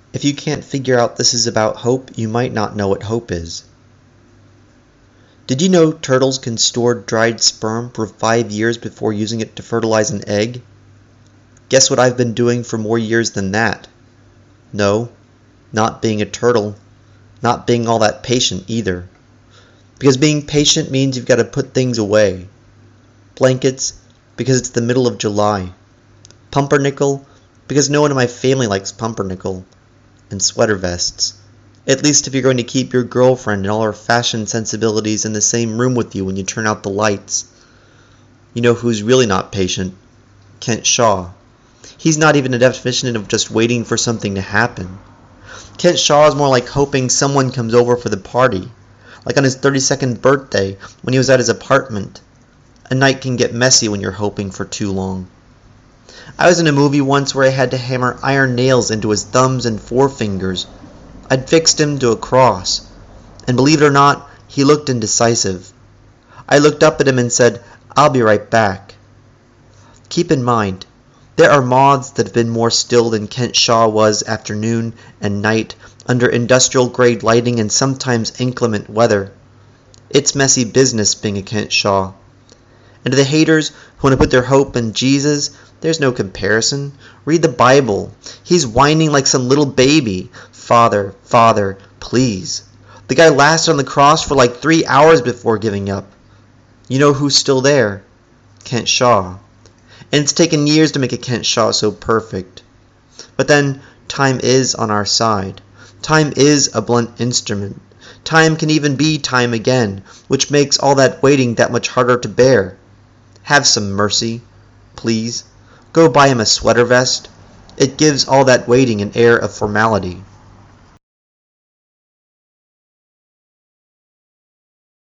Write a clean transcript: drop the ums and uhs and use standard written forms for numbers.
If you can't figure out this is about hope, you might not know what hope is. Did you know turtles can store dried sperm for 5 years before using it to fertilize an egg? Guess what I've been doing for more years than that? No, not being a turtle, not being all that patient either. Because being patient means you've got to put things away. Blankets, because it's the middle of July. Pumpernickel, because no one in my family likes pumpernickel. And sweater vests. At least if you're going to keep your girlfriend and all her fashion sensibilities in the same room with you when you turn out the lights. You know who's really not patient? Kent Shaw. He's not even a definition of just waiting for something to happen. Kent Shaw is more like hoping someone comes over for the party. Like on his 32nd birthday when he was at his apartment. A night can get messy when you're hoping for too long. I was in a movie once where I had to hammer iron nails into his thumbs and forefingers. I'd fixed him to a cross, and believe it or not, he looked indecisive. I looked up at him and said, "I'll be right back." Keep in mind, there are moths that have been more still than Kent Shaw was afternoon and night under industrial-grade lighting and sometimes inclement weather. It's messy business being a Kent Shaw. And to the haters who want to put their hope in Jesus, there's no comparison. Read the Bible. He's whining like some little baby. "Father, Father, please." The guy lasted on the cross for like 3 hours before giving up. You know who's still there? Kent Shaw. And it's taken years to make a Kent Shaw so perfect. But then, time is on our side. Time is a blunt instrument. Time can even be time again, which makes all that waiting that much harder to bear. Have some mercy, please. Go buy him a sweater vest. It gives all that waiting an air of formality.